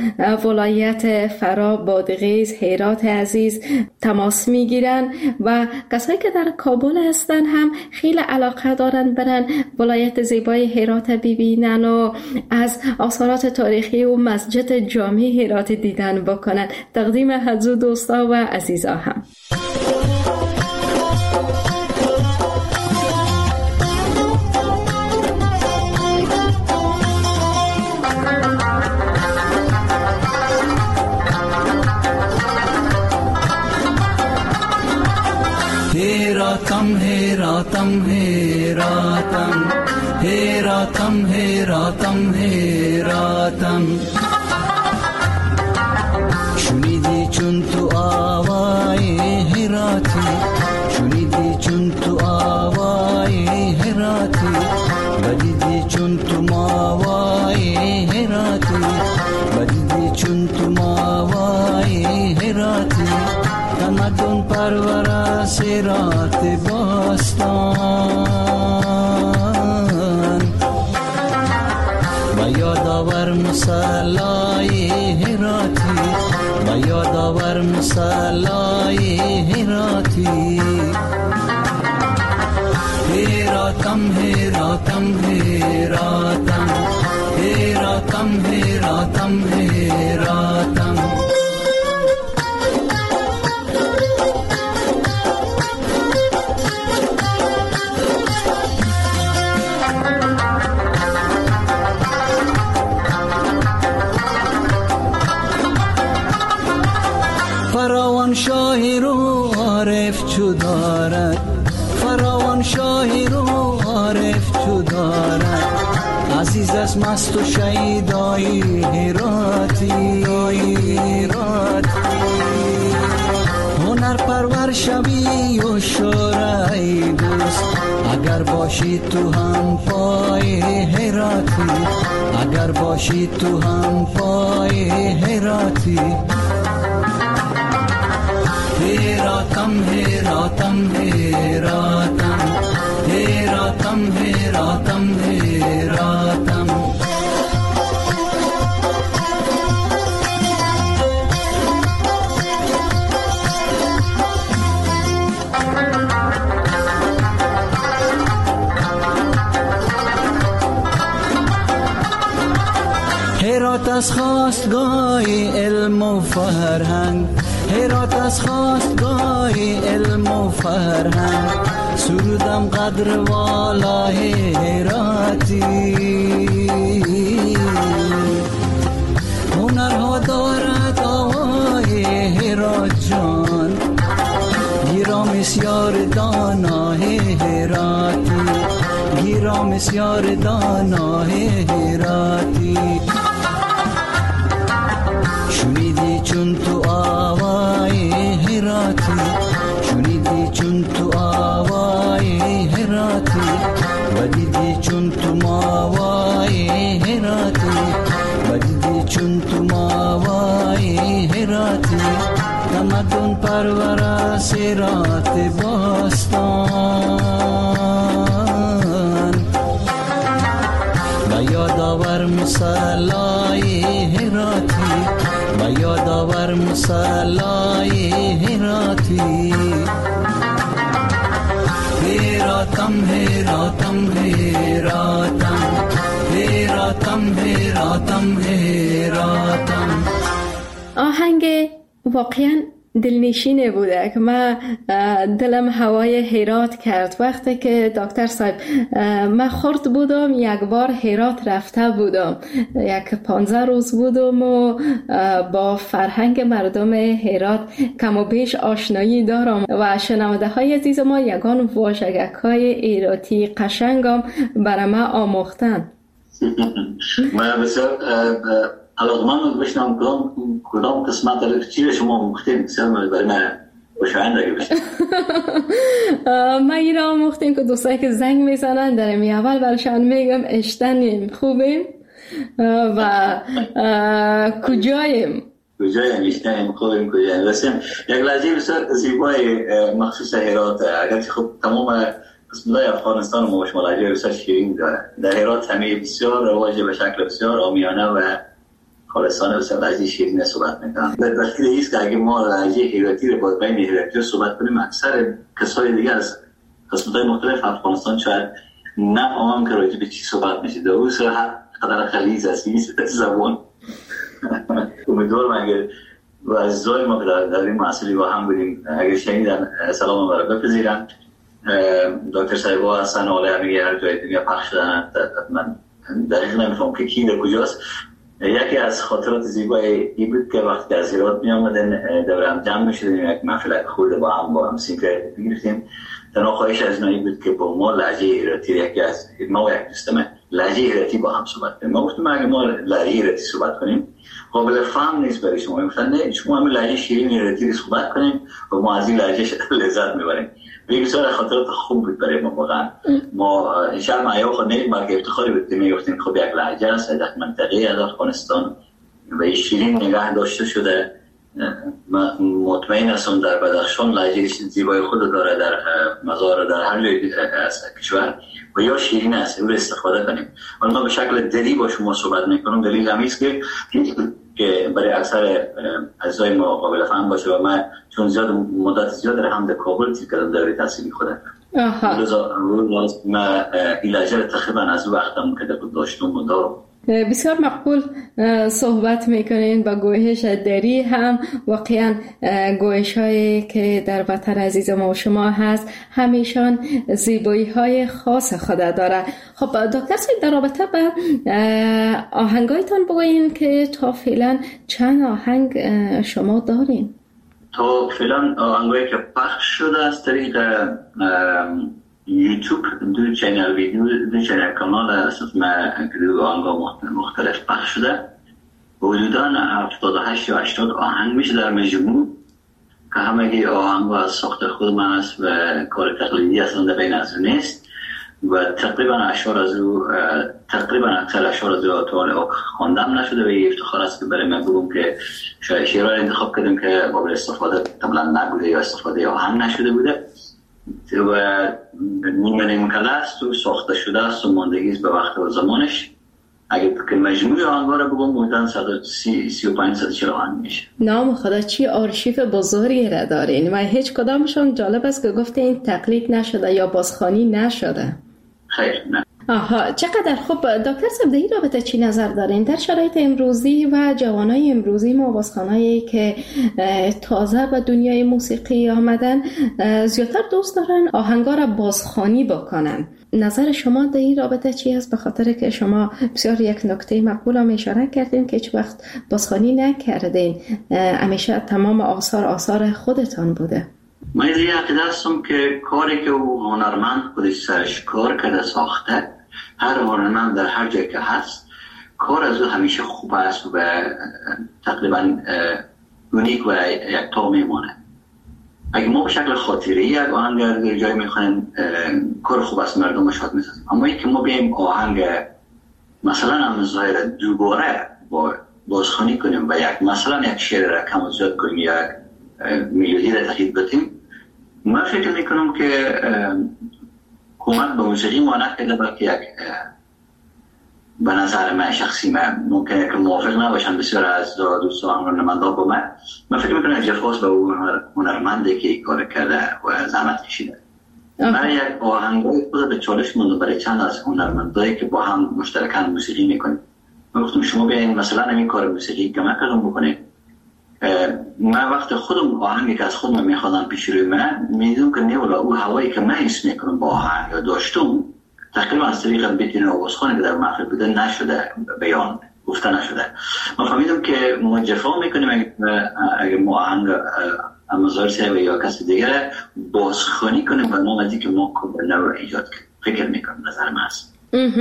ولایت فرا، بادغیس، هرات عزیز تماس میگیرن و کسایی که در کابل هستن هم خیلی علاقه دارن برن ولایت زیبای هرات ببینن و از آثارات تاریخی و مسجد جامع هرات دیدن بکنن. تقدیم حضور دوستا و عزیزا هم. Heratam, Heratam, Heratam, Heratam, Heratam, Heratam. Shunidi chun tu aawaye Herati, shunidi chun tu aawaye Herati, badidi chun tu maawaye Herati, badidi chun tu maawaye Herati. تمدن پرور سرات باستان و یادآور مصلای هراتی و یادآور مصلای هراتی هیراتم هیراتم هیراتم هیراتم هیراتم هیراتم فراوان شاهی رو عارف چو دارد فراوان شاهی رو عارف چو دارد عزیز از مست و شیدایی هراتی هنر پرور شبی و شورای دوست اگر باشی تو هم پای هراتی اگر باشی تو هم پای هراتی هیراتم هیراتم هیراتم هیراتم هیراتم هیراتم هرات از خواستگاه علم و فرهنگ هرات از خواستگاه علم و فرهنگ سرودم قدر والای هراتی هنرها دارد آوای هرات جان گیرا مسیار دانای هراتی گیرا مسیار دانای هراتی شنیدی چون تو آوای هراتی شنیدی چون تو آوای هراتی و دیدی چون تو ماوای هراتی و دیدی چون تو ماوای هراتی تمدن پرور از هرات باستان و یادآور مصلای هراتی و یادآور مصلای هراتی هیراتم هیراتم هیراتم هیراتم هیراتم هیراتم آهنگ واقعا دلنشینه بوده که من دلم هوای هرات کرد. وقتی که دکتر صاحب من خرد بودم یک بار هرات رفته بودم، یک پانزده روز بودم و با فرهنگ مردم هرات کم و بیش آشنایی دارم و شنونده های عزیز ما یگان واژگک های ایراتی قشنگم برای من آموختن. من بسیار علاقمند بشنم کدام کدام قسمت رو چی شما مختیم بسیار برای من خوشایند اگه بشه. من این را آموختیم که دوستایی که زنگ میزنن در می اول برشان میگم اشتنیم خوبیم و کجاییم کجاییم اشتنیم خوبیم کجاییم. رسیم یک لحظه بسیار زیبای مخصوص هرات اگرچه خب تمام قسمت‌های افغانستان ما شما لحظه بسیار شیرین داره. در هرات همه بسیار رواج به شکل بسیار عامیانه و خالصانه بسیار لحظه شیرین صحبت میکنم. به دلیل ایست که اگه ما لحظه هراتی رو با بین هراتی صحبت کنیم اکثر کسای دیگه از قسمت‌های مختلف افغانستان شاید نفهمن که راجع به چی صحبت میشه. دوست قدر خلیز است نیست زبان. امیدوارم اگر و عزیزای ما که در این محصولی با هم بودیم اگر شنیدن سلام ما رو بپذیرن. دکتر صاحبا هستن حالا همه هر جای دنیا پخش شدن. من دقیق نمیفهم که کی در کجاست. یکی از خاطرات زیبای این بود که وقتی از هرات می آمدن دور هم جمع می شدیم یک محفل خورده با هم با هم سیگرت بگیریم. تنها خواهش از نایی بود که با ما لهجه هراتی یکی از ما و یک دوستم لهجه هراتی با هم صحبت کنیم. ما گفتم اگه ما لهجه هراتی صحبت کنیم قابل فهم نیست برای شما. گفتن نه شما همین لهجه شیرین هراتی صحبت کنیم و ما از این لهجه لذت میبریم. یک بسیار خاطرات خوب بود برای ما واقعا. ما انشاءالله معیار خود نیست مرگ افتخاری بود که میگفتیم خب یک لهجه است در منطقه از افغانستان و شیرین نگاه داشته شده. مطمئن هستم در بدخشان لهجه زیبای خود داره، در مزار در هر جای از کشور و یا شیرین است اون استفاده کنیم. ولی ما به شکل دلی با شما صحبت میکنم. دلیل همین است که که برای اکثر عزیزای ما قابل فهم باشه و من چون زیاد مدت زیاد در هم در کابل تیر کردم دوره تحصیلی خودم آها روز ما ایلاجه تقریبا از وقتم که داشتم و دارم. بسیار مقبول صحبت میکنین با گویش دری هم واقعا گویش هایی که در وطن عزیز ما و شما هست همیشان زیبایی های خاص خود داره. خب دکتر صاحب در رابطه به آهنگایتان بگوین که تا فعلا چند آهنگ شما دارین؟ تا فعلا آهنگایی که پخش شده از طریق یوتیوب دو چینل ویدیو دو چینل کانال اساس ما دو آهنگ مختلف پخش شده حدوداً هفتاد و هشت یا هشتاد آهنگ میشه در مجموع که همگی آهنگ از ساخت خود من است و کار تقلیدی اصلا در بین از نیست و تقریبا اشعار از او تقریبا اکثر اشعار از او تا خواندم نشده و یه افتخار است که برای من بگم که شعرهای انتخاب کردیم که قابل استفاده طبعا نبوده یا استفاده آهنگ نشده بوده و نیمه نیمه کله است و ساخته شده است و ماندگی است به وقت و زمانش. اگر که مجموع آهنگا رو بگم بودن صد و سی و پنج صد و چهل آهنگ میشه. نام خدا چی آرشیو بزرگی را دارین و هیچ کدامشون جالب است که گفته این تقلید نشده یا بازخوانی نشده. خیر نه. آها چقدر خوب. دکتر صاحب در این رابطه چی نظر دارین؟ در شرایط امروزی و جوانای امروزی ما بازخوانایی که تازه به دنیای موسیقی آمدن زیادتر دوست دارن آهنگا را بازخوانی بکنن. نظر شما در این رابطه چی است؟ به خاطر که شما بسیار یک نکته مقبول هم اشاره کردین که هیچ وقت بازخوانی نکردین، همیشه تمام آثار آثار خودتان بوده. من از این عقیده هستم که کاری که او هنرمند خودش سرش کار کرده ساخته، هر هنرمند در هر جای که هست کار از او همیشه خوب است و تقریبا اونیک و یک تا میمونه. اگه ما به شکل خاطری یک آهنگ در جای میخوانیم کار خوب است مردم شاد میسازیم، اما این که ما بیم آهنگ مثلا هم ظاهر دوباره با بازخوانی کنیم و یک مثلا یک شعر را کم و زیاد کنیم یک میلودی را تقیید بتیم، من فکر میکنم که کمک به موسیقی ما نکرده بلکه یک به نظر من شخصی من ممکنه که موافق نباشن بسیار از دوستان هنرمندا با من من فکر میکنم جفاس به اون هنرمنده که کار کرده و زحمت کشیده. من یک آهنگای خود به چالش موندم برای چند از هنرمندایی که با هم مشترکاً موسیقی میکنیم. من گفتم شما بیاین مثلا همین کار موسیقی که من کردم بکنید. من وقت خودم آهنگی که از خودم میخوادم پیش روی من میدونم که نه ولا او هوایی که من حس میکنم با آهنگ یا داشتم تقریبا از طریق بیتین و آوازخوانی که در محفل بوده نشده بیان گفته نشده. من فهمیدم که ما جفا میکنیم اگر ما آهنگ امازار صاحب یا کسی دیگر بازخوانی کنیم و نام ازی که ما کن نو ایجاد فکر میکنم نظر من هست.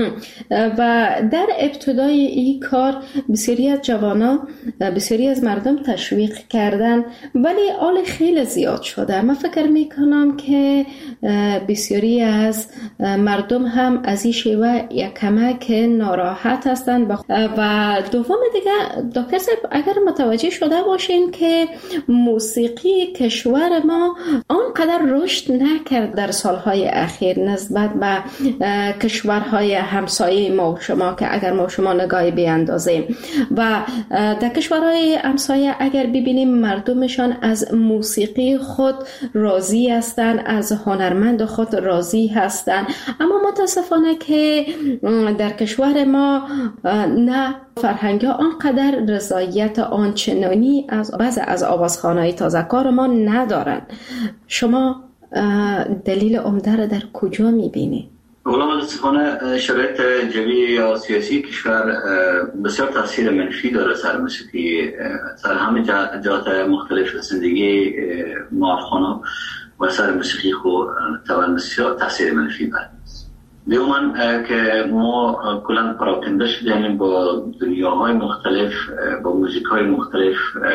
و در ابتدای این کار بسیاری از جوانا بسیاری از مردم تشویق کردن ولی آل خیلی زیاد شده. من فکر میکنم که بسیاری از مردم هم از این شیوه یک کمک ناراحت هستند. و دوم دیگه دکتر صاحب اگر متوجه شده باشین که موسیقی کشور ما آنقدر رشد نکرد در سالهای اخیر نسبت به کشورهای همسایه ما و شما که اگر ما و شما نگاهی بیاندازیم و در کشورهای همسایه اگر ببینیم مردمشان از موسیقی خود راضی هستند، از هنرمند خود راضی هستند، اما متاسفانه که در کشور ما نه فرهنگ ها آنقدر رضایت آنچنانی از بعض از آوازخوان‌های تازه‌کار ما ندارن. شما دلیل عمده را در کجا می‌بینید؟ اولا متاسفانه شرایط جوی یا سیاسی کشور بسیار تاثیر منفی داره سر موسیقی، سر همه جهات مختلف زندگی ما افغانا و سر موسیقی خود طبعا بسیار تاثیر منفی داره. دیومن که ما کلان پراکنده شدیم با دنیاهای مختلف، با موزیک‌های مختلف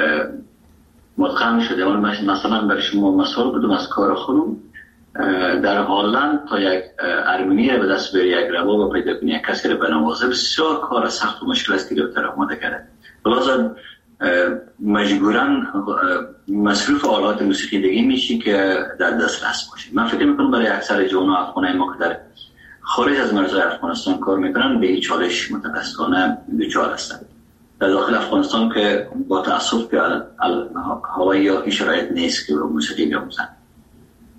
متقن شدیم. مثلا برای شما مثال بدم از کار خودم، در هالند تا یک ارمنی رو به دست بری یک رباب پیدا کنی یک کسی رو بنوازه بسیار کار سخت و مشکل است که دکتر آماده کرده. لازم مجبوراً مصروف آلات موسیقی دیگه میشی که در دسترس باشی. من فکر میکنم برای اکثر جوان افغانای ما که در خارج از مرزهای افغانستان کار میکنن به این چالش متاسفانه دچار هستند. در داخل افغانستان که با تأسف که هوایی یا شرایط نیست که موسیقی بیاموزن.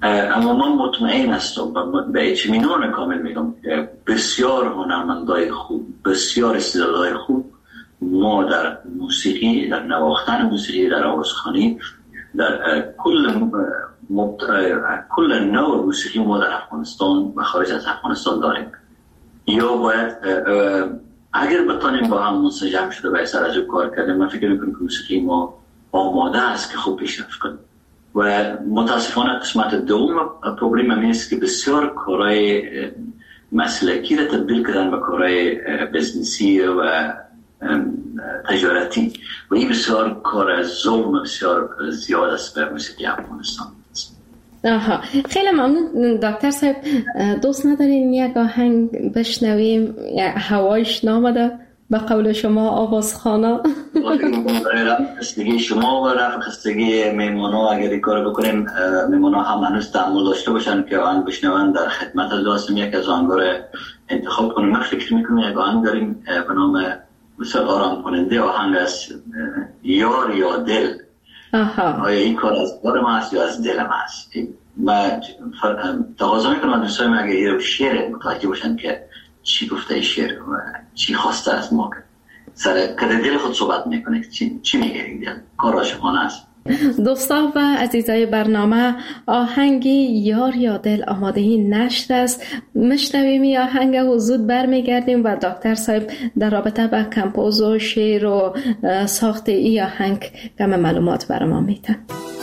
اما من مطمئن هستم و به اطمینان کامل میگم که بسیار هنرمندای خوب، بسیار استعدادهای خوب ما در موسیقی، در نواختن موسیقی، در آوازخوانی، در کل مبت... کل نوع موسیقی ما در افغانستان و خارج از افغانستان داریم. یا باید اگر بتانیم با هم منسجم شده و سر از کار کردیم، من فکر میکنم که موسیقی ما آماده است که خوب پیشرفت کنیم. و متاسفانه قسمت دوم پروبلم همین است که بسیار کارهای مسلکی را تبدیل کردن به کارهای بزنسی و تجارتی و این بسیار کار ظلم بسیار زیاد است به موسیقی افغانستان. آها، خیلی ممنون دکتر صاحب. دوست ندارین یک آهنگ بشنویم؟ هوایش نامده به قول شما آوازخانه. خستگی شما و خستگی میمونا اگر این کار بکنیم، میمونا هم هنوز تحمل داشته باشن که آهنگ بشنون در خدمت از لازم یک از آهنگا رو انتخاب کنیم. من فکر میکنم یک آهنگ داریم به نام بسیار آرام کننده، آهنگ از یار یا دل. آها. آیا این کار از کار ما است یا از دل ما است؟ و تقاضا میکنم دوستای من اگر یه شعر متوجه باشن که چی گفته شعر و چی خواسته از ما، سر کده دل خود صحبت میکنه، چی, چی میگه این دل، کار عاشقانه است. دوستان و عزیزای برنامه، آهنگی یار یا دل آماده نشر است. مشنویم این آهنگ و زود برمیگردیم و دکتر صاحب در رابطه با کمپوز و شعر و ساخت این آهنگ کم معلومات برای ما میتن.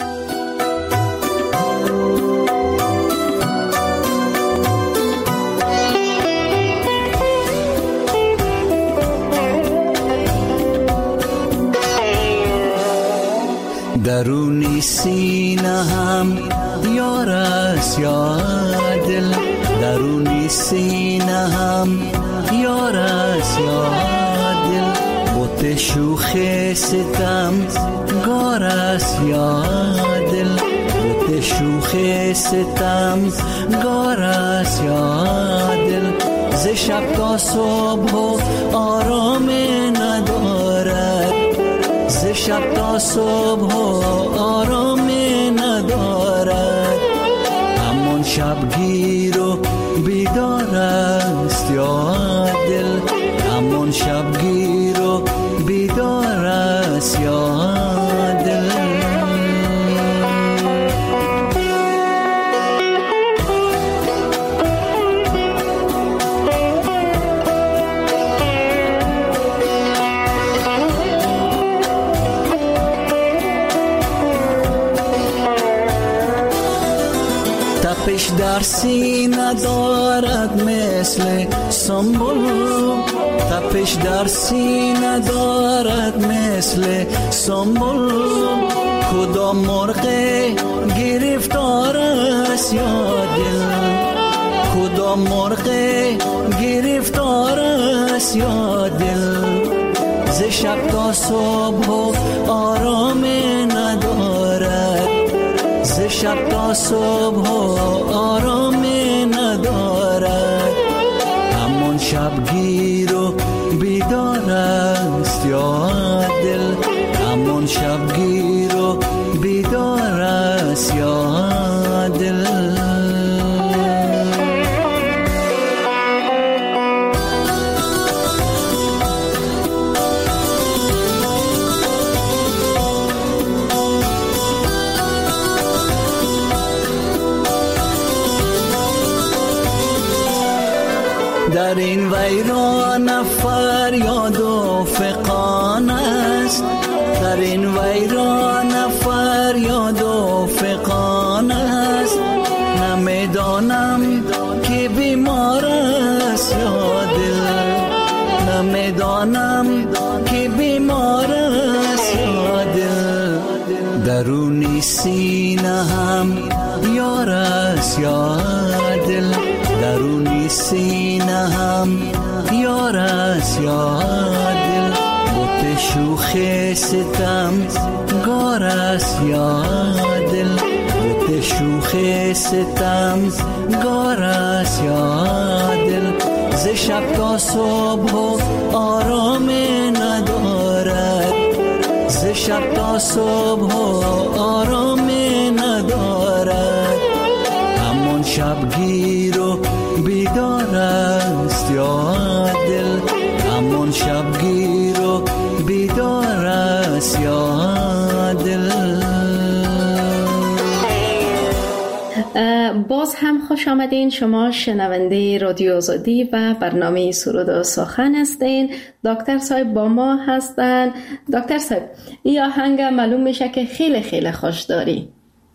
درونی سینه هم یار است یا دل، درونی سینه هم یار است یا دل، بوت شوخ ستم گار است یا دل، بوت شوخ ستم گار است یا دل، ز شب تا صبح آرام ندارد، ز شب تا صبح آرام ندارد، همون شبگیر و بیدار است یا دل، همون شبگیر و بیدار است یا دل. تپش در سینه دارد مثل سنبل، تپش در سینه دارد مثل سنبل، کدام مرغ گرفتار است یا دل، کدام مرغ گرفتار است یا دل، ز شب تا صبح آرام ندارد، ز شب تا صبح آرام ندارد، همون شبگیر و بیدار است یا دل، همون شبگیر و بیدار است یا دل. در این ویران فریاد و فغان است، در این ویران فریاد و فغان است، نمیدانم که بیمار است یا دل، نمیدانم که بیمار است یا دل، درونی سینه هم یار است یا دل، درونی سینه هم یار است یا دل، بوت شوخ ستم گار است یا دل، بوت شوخ ستم گار است یا دل، ز شب تا صبح آرام ندارد، ز شب تا صبح آرام ندارد، شبگیر و بیدار است یا دل، همون شبگیر و بیدار است یا دل. باز هم خوش آمدین. شما شنونده رادیو آزادی و برنامه سرود و سخن هستین. دکتر صاحب با ما هستن. دکتر صاحب این آهنگ معلوم میشه که خیلی خیلی خوش داری.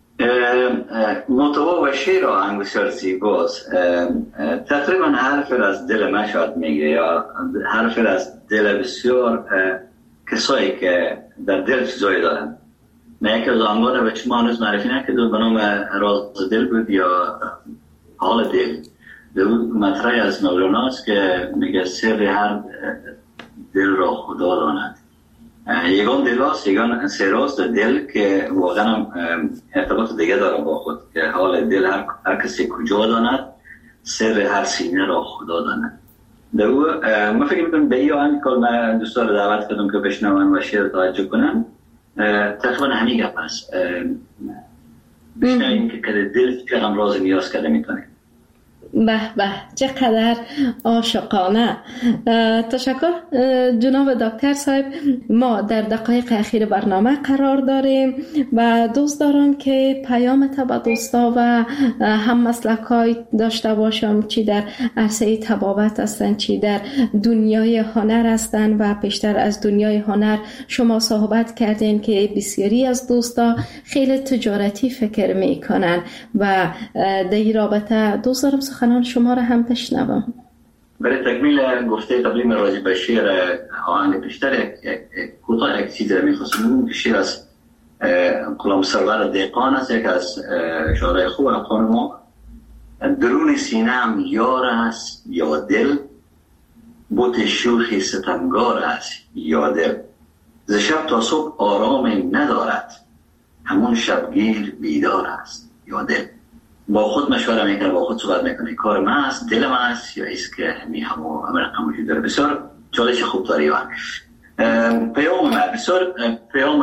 محتوا و شعر آهنگ بسیار زیباست. تقریبا حرف از دل من شاید میگه، یا حرف از دل بسیار کسایی که در دل چیزایی دارن. نه یکی از آنگاه رو به شما هنوز معرفی نکرده، به نام راز دل بود یا حال دل. دو مطرح از مولاناست که میگه سر هر دل را خدا داند. یگان دل هست، یگان سراست دل که واقعا ارتباط دیگه داره با خود، که حال دل هر, هر کسی کجا داند، سر هر سینه را خدا داند. دو ما فکر میکنم به این آهنگ که من دوستان رو دعوت کردم که بشنون و شعر توجه کنم، تقریبا همین گپ هست. بشنویم که کده دل چقدر راز نیاز کرده میتونه. به به چقدر عاشقانه. تشکر جناب دکتر صاحب. ما در دقایق اخیر برنامه قرار داریم و دوست دارم که پیام تا به دوستا و هم مسلکای داشته باشم، چی در عرصه طبابت هستن، چی در دنیای هنر هستن. و پیشتر از دنیای هنر شما صحبت کردین که بسیاری از دوستا خیلی تجارتی فکر میکنن و در این رابطه دوست دارم سخنان شما را هم بشنوم. برای تکمیل گفته قبلی راجع به شعر آهنگ پیشتر کوتاه یک چیز می‌خواستم. شعر از غلام سرور دهقان است، یک از شاعرای خوب افغان ما. درون سینه‌ام یار است یا دل، بوت شوخی ستمگار است یا دل. ز شب تا صبح آرام ندارد، همون شبگیر بیدار است یا دل. با خود مشوره میکنه، با خود صحبت میکنه، کار من است، دل من است، یا ایست که همی همو همه رقم وجود داره. بسیار چالش خوب داری. پیام من بسیار پیام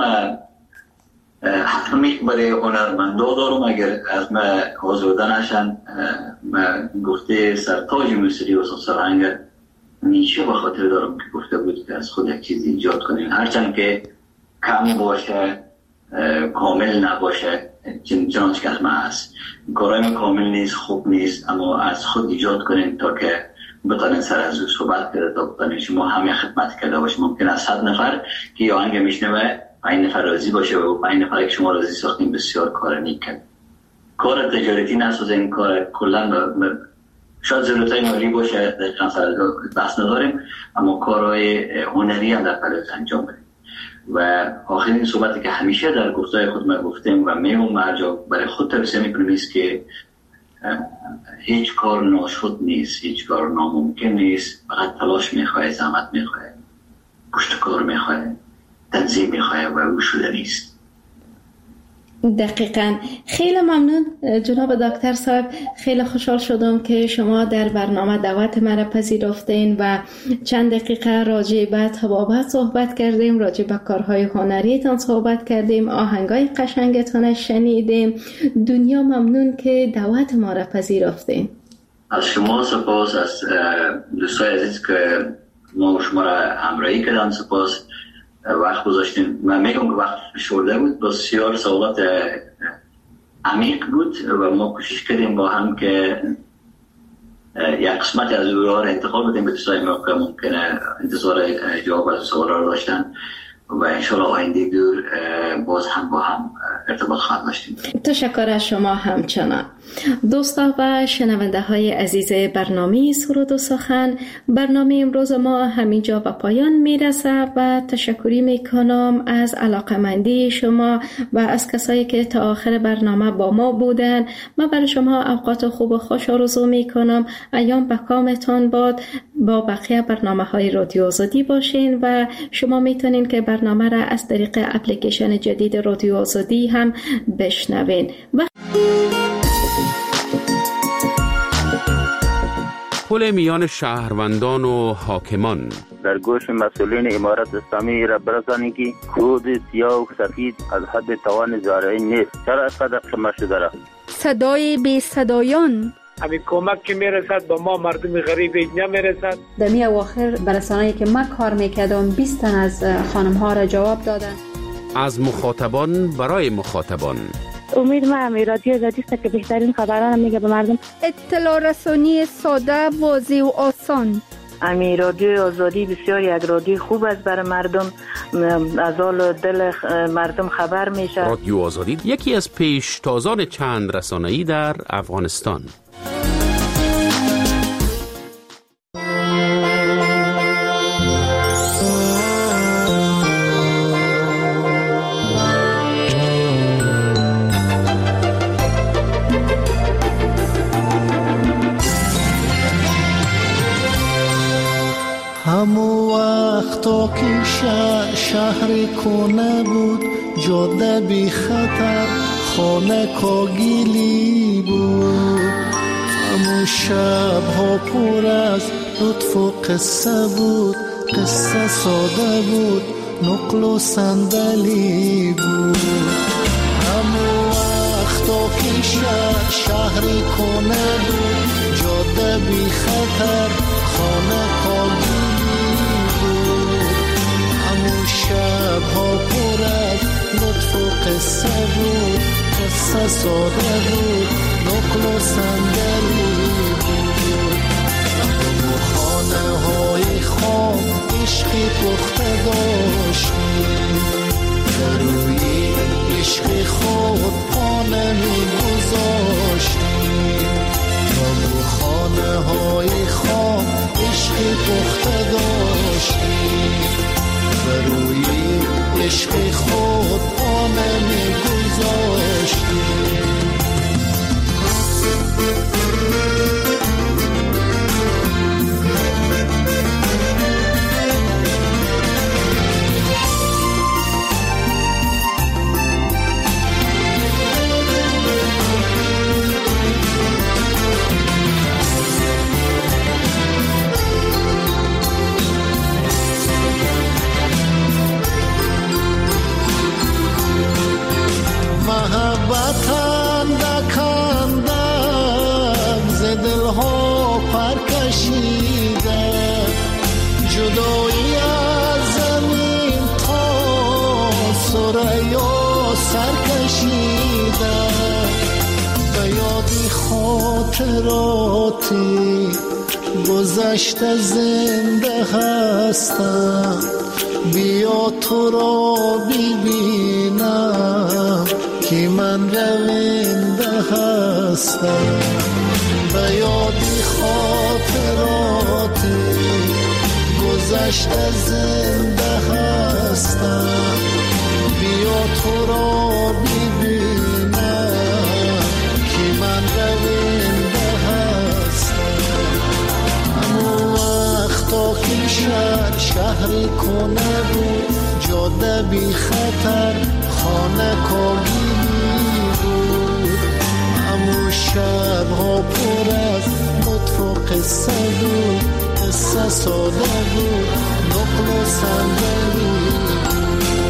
حتمی برای هنرمندا دارم. اگر از من آزرده نشن، من گفته سرتاج موسیقی و سرهنگ نیچه به خاطر دارم که گفته بود که از خود یک چیز ایجاد کنیم، هرچند که کم باشه، کامل نباشه، چنانچه که از من هست. کارهای من کامل نیست، خوب نیست، اما از خود ایجاد کنیم تا که بتانین سر از او صحبت کرده، تا بتانین شما همه خدمت کرده باشیم. ممکن است صد نفر که یا آهنگ میشنوه پنج نفر راضی باشه و پنج نفر که شما راضی ساختیم بسیار کار نیک کرد. کار تجارتی نسازه، این کار کلا شاید ضرورتای مالی باشه، دقیقا سر بحث نداریم، اما کارهای هنری هم در پلوز انجام بدیم. و آخرین صحبتی که همیشه در گفتای خود ما گفتیم و میمون مرجع برای خود توصیه میکنیم است که هیچ کار ناشد نیست، هیچ کار ناممکن نیست، فقط تلاش میخواه، زحمت میخواه، پشت کار میخواه، تنظیم میخواه و او شده نیست. دقیقاً. خیلی ممنون جناب دکتر صاحب. خیلی خوشحال شدم که شما در برنامه دعوت مرا پذیرفتین و چند دقیقه راجع به طبابت صحبت کردیم، راجع به کارهای هنریتان صحبت کردیم، آهنگای قشنگتان شنیدیم. دنیا ممنون که دعوت ما را پذیرفتین. از شما سپاس، از دوستای عزیز که ما شما را همراهی کردن سپاس، وقت گذاشتیم. من میگم که وقت شورده بود، بسیار سوالات عمیق بود و ما کوشش کردیم با هم که یک قسمت از او را انتخاب بدیم به دوستای ما که ممکنه انتظار جواب از سوال را داشتن و انشاءالله آینده دور باز هم با هم ارتباط خواهد داشتیم. تشکر از شما همچنان. دوستا و شنونده های عزیز برنامه سرود و سخن، برنامه امروز ما همینجا به پایان میرسه و تشکری میکنم از علاقمندی شما و از کسایی که تا آخر برنامه با ما بودن. من برای شما اوقات خوب و خوش آرزو میکنم. ایام به کامتان باد. با بقیه برنامه های رادیو آزادی باشین و شما میتونین که برنامه را از طریق اپلیکیشن جدید رادیو آزادی هم بشنوین. و پل میان شهروندان و حاکمان در گوش مسئولین امارت اسلامی را برسانید که کود سیاه و سفید از حد توان زارعین نیست. چرا اینقدر خمه شده را؟ صدای بی صدایان همین کمک که میرسد با ما مردم غریب اینجا میرسد. در می اواخر برسانه‌ای که من کار میکردم بیست تن از خانم ها را جواب دادن. از مخاطبان برای مخاطبان. امید من رادیو آزادی است که بهترین خبران میگه به مردم. اطلاع رسانی ساده، واضح و آسان. امی رادیو آزادی بسیار یک رادیو خوب است برای مردم، از حال دل مردم خبر میشه. رادیو آزادی یکی از پیشتازان چند رسانه‌ای در افغانستان. همو وقتا که شهر, شهر کنه بود، جاده بی خطر، خانه کاگیلی بود. همو شب ها پر از لطف و قصه بود، قصه ساده بود، نقل و صندلی بود. همو وقتا که شهر, شهر کنه بود، جاده بی خطر، خانه کاگیلی بود. همون شب ها پر از لطف و قصه بود، قصه ساده بود، نقل و صندلی بود. همون خانه های خام عشقی پخته داشتیم، روی عشق خود پا نمی گذاشتیم. همون خانه های خام عشق پخته داشتیم، و روی عشق خود پا نمی گذاشتیم. محبتم دکندم ز دلها پر کشیده، جدایی از زمین تا ثریا سر کشیده. به یادی خاطراتی گذشته زنده هستم، بیا تو را ببینم که من رونده هستم. به یادی خاطراتی گذشته زنده هستم، بیا تو را ببینم که من رونده هستم. همون وقتا که شهر شهر کنه بود، جاده بی خطر، خانه کاگیلی بود. همون شب ها پر از لطف و قصه بود، قصه ساده بود، نقل و صندلی بود.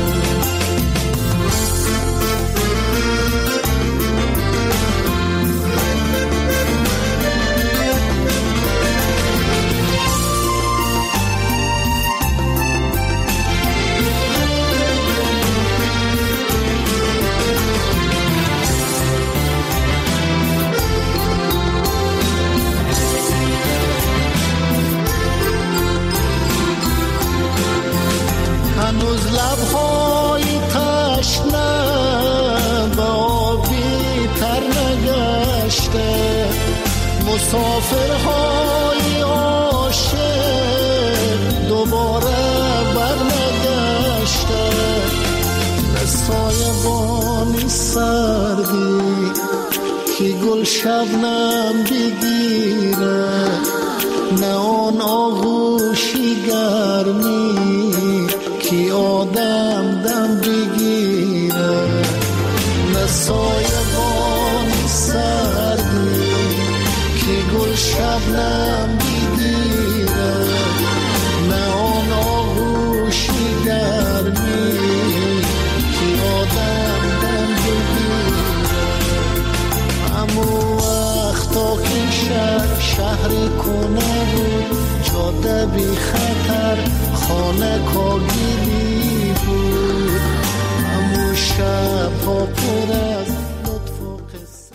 هنوز لبهای تشنه به آبی تر نگشته، مسافرهای عاشق دوباره برنگشته. به سایبانی سردی که گل شبنم بگیره، نه آن آغوشی گرمی که آدم دم بگیره. نه سایبانی سردی که گل شبنم بگیره، نه آن آغوشی گرمی که آدم دم بگیره. همون وقتا که شهر کنه بود، جاده بی خطر، خانه کاگیلی بود. همون شب ها پر از